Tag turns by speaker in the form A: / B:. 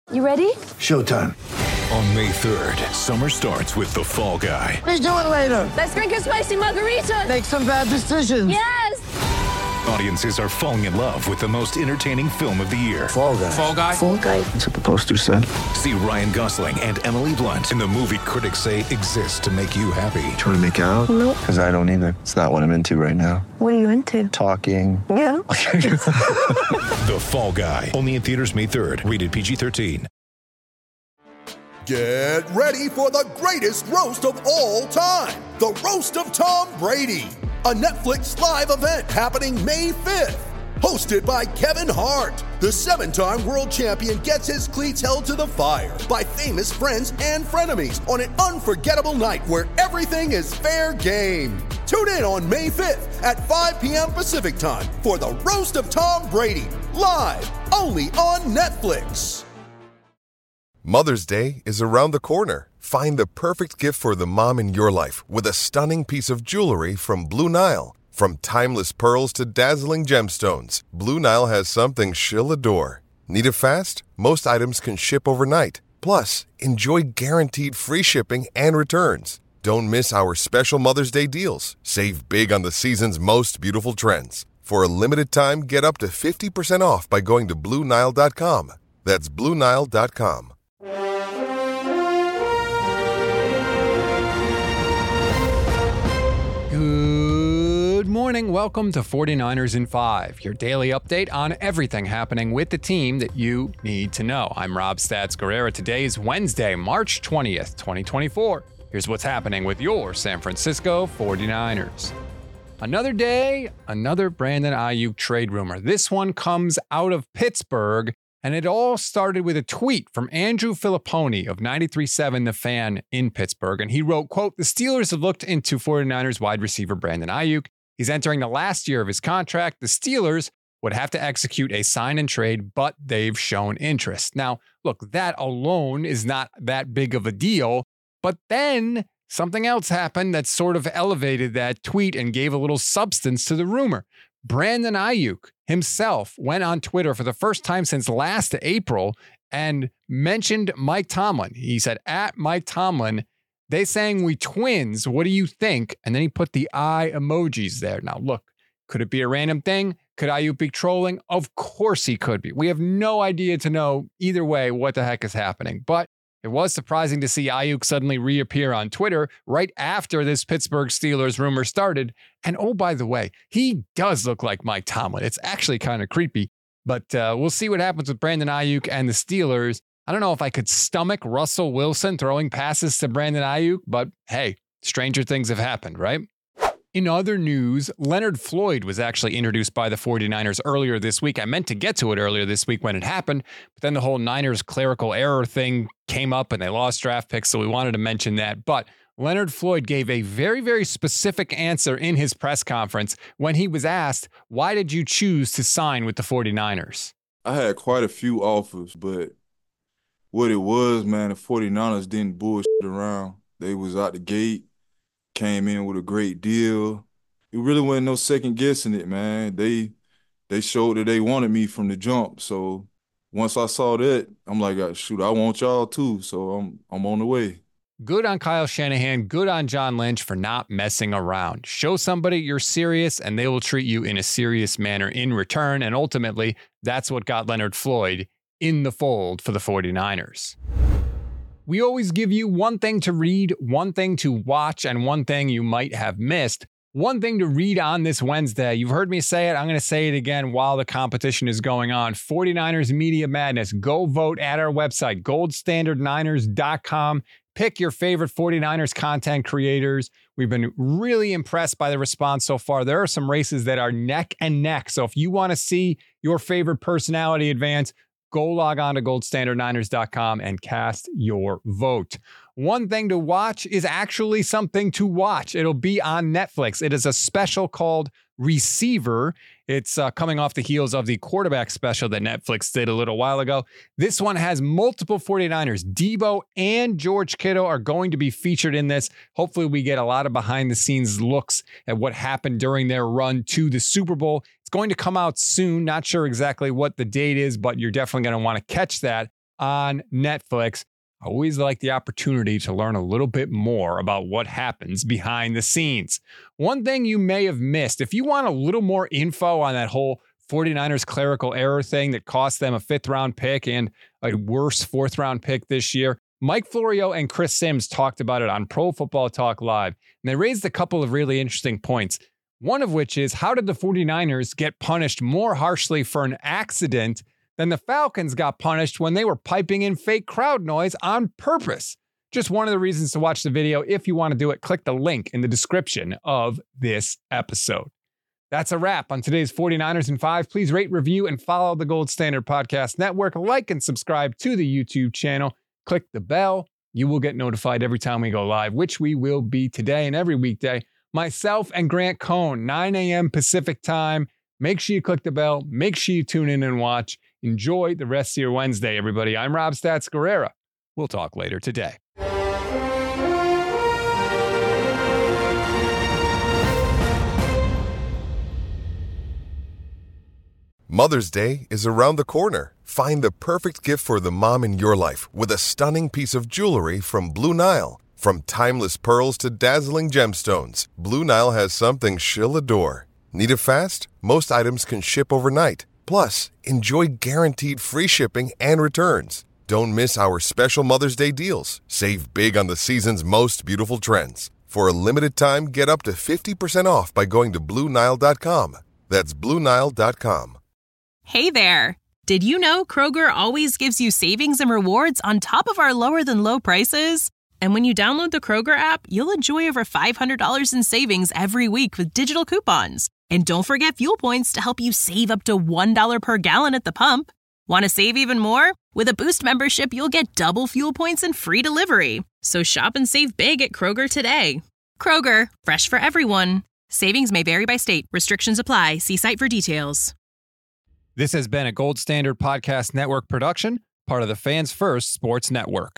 A: You ready?
B: Showtime.
C: On May 3rd, summer starts with The Fall Guy.
B: Let's do it later.
A: Let's drink a spicy margarita.
B: Make some bad decisions.
A: Yes!
C: Audiences are falling in love with the most entertaining film of the year.
B: Fall Guy.
C: Fall Guy?
A: Fall guy.
B: That's what the poster said.
C: See Ryan Gosling and Emily Blunt in the movie critics say exists to make you happy.
D: Trying to make it out?
A: Nope.
D: Because I don't either. It's not what I'm into right now.
A: What are you into?
D: Talking.
A: Yeah.
C: The Fall Guy. Only in theaters May 3rd. Rated PG-13.
E: Get ready for the greatest roast of all time. The Roast of Tom Brady. A Netflix live event happening May 5th. Hosted by Kevin Hart. The 7-time world champion gets his cleats held to the fire by famous friends and frenemies on an unforgettable night where everything is fair game. Tune in on May 5th at 5 p.m. Pacific time for the Roast of Tom Brady. Live only on Netflix.
F: Mother's Day is around the corner. Find the perfect gift for the mom in your life with a stunning piece of jewelry from Blue Nile. From timeless pearls to dazzling gemstones, Blue Nile has something she'll adore. Need it fast? Most items can ship overnight. Plus, enjoy guaranteed free shipping and returns. Don't miss our special Mother's Day deals. Save big on the season's most beautiful trends. For a limited time, get up to 50% off by going to BlueNile.com. That's BlueNile.com.
G: Good morning. Welcome to 49ers in 5, your daily update on everything happening with the team that you need to know. I'm Rob Stats Guerrera. Today is Wednesday, March 20th, 2024. Here's what's happening with your San Francisco 49ers. Another day, another Brandon Aiyuk trade rumor. This one comes out of Pittsburgh, and it all started with a tweet from Andrew Filipponi of 93.7 The Fan in Pittsburgh. And he wrote, quote, "The Steelers have looked into 49ers wide receiver Brandon Aiyuk. He's entering the last year of his contract. The Steelers would have to execute a sign and trade, but they've shown interest." Now, look, that alone is not that big of a deal. But then something else happened that sort of elevated that tweet and gave a little substance to the rumor. Brandon Aiyuk himself went on Twitter for the first time since last April and mentioned Mike Tomlin. He said, at Mike Tomlin, they saying we twins. What do you think? And then he put the eye emojis there. Now, look, could it be a random thing? Could Aiyuk be trolling? Of course he could be. We have no idea to know either way what the heck is happening. But it was surprising to see Aiyuk suddenly reappear on Twitter right after this Pittsburgh Steelers rumor started. And oh, by the way, he does look like Mike Tomlin. It's actually kind of creepy, but we'll see what happens with Brandon Aiyuk and the Steelers. I don't know if I could stomach Russell Wilson throwing passes to Brandon Aiyuk, but hey, stranger things have happened, right? In other news, Leonard Floyd was actually introduced by the 49ers earlier this week. I meant to get to it earlier this week when it happened, but then the whole Niners clerical error thing came up and they lost draft picks, so we wanted to mention that. But Leonard Floyd gave a very, very specific answer in his press conference when he was asked, why did you choose to sign with the 49ers?
H: I had quite a few offers, but what it was, man, the 49ers didn't bullshit around. They was out the gate. Came in with a great deal. It really wasn't no second guessing it, man. They showed that they wanted me from the jump. So once I saw that, I'm like, shoot, I want y'all too. So I'm on the way.
G: Good on Kyle Shanahan. Good on John Lynch for not messing around. Show somebody you're serious and they will treat you in a serious manner in return. And ultimately, that's what got Leonard Floyd in the fold for the 49ers. We always give you one thing to read, one thing to watch, and one thing you might have missed. One thing to read on this Wednesday. You've heard me say it. I'm going to say it again while the competition is going on. 49ers Media Madness. Go vote at our website, goldstandardniners.com. Pick your favorite 49ers content creators. We've been really impressed by the response so far. There are some races that are neck and neck. So if you want to see your favorite personality advance, go log on to goldstandardniners.com and cast your vote. One thing to watch is actually something to watch. It'll be on Netflix. It is a special called Receiver. It's coming off the heels of the quarterback special that Netflix did a little while ago. This one has multiple 49ers. Debo and George Kittle are going to be featured in this. Hopefully we get a lot of behind the scenes looks at what happened during their run to the Super Bowl. It's going to come out soon. Not sure exactly what the date is, but you're definitely going to want to catch that on Netflix. I always like the opportunity to learn a little bit more about what happens behind the scenes. One thing you may have missed, if you want a little more info on that whole 49ers clerical error thing that cost them a 5th-round pick and a worse 4th-round pick this year, Mike Florio and Chris Sims talked about it on Pro Football Talk Live, and they raised a couple of really interesting points. One of which is, how did the 49ers get punished more harshly for an accident than the Falcons got punished when they were piping in fake crowd noise on purpose? Just one of the reasons to watch the video. If you want to do it, click the link in the description of this episode. That's a wrap on today's 49ers in 5. Please rate, review, and follow the Gold Standard Podcast Network. Like and subscribe to the YouTube channel. Click the bell. You will get notified every time we go live, which we will be today and every weekday. Myself and Grant Cohn, 9 a.m. Pacific time. Make sure you click the bell. Make sure you tune in and watch. Enjoy the rest of your Wednesday, everybody. I'm Rob Stats Guerrera. We'll talk later today.
F: Mother's Day is around the corner. Find the perfect gift for the mom in your life with a stunning piece of jewelry from Blue Nile. From timeless pearls to dazzling gemstones, Blue Nile has something she'll adore. Need it fast? Most items can ship overnight. Plus, enjoy guaranteed free shipping and returns. Don't miss our special Mother's Day deals. Save big on the season's most beautiful trends. For a limited time, get up to 50% off by going to BlueNile.com. That's BlueNile.com.
I: Hey there! Did you know Kroger always gives you savings and rewards on top of our lower-than-low prices? And when you download the Kroger app, you'll enjoy over $500 in savings every week with digital coupons. And don't forget fuel points to help you save up to $1 per gallon at the pump. Want to save even more? With a Boost membership, you'll get double fuel points and free delivery. So shop and save big at Kroger today. Kroger, fresh for everyone. Savings may vary by state. Restrictions apply. See site for details.
G: This has been a Gold Standard Podcast Network production, part of the Fans First Sports Network.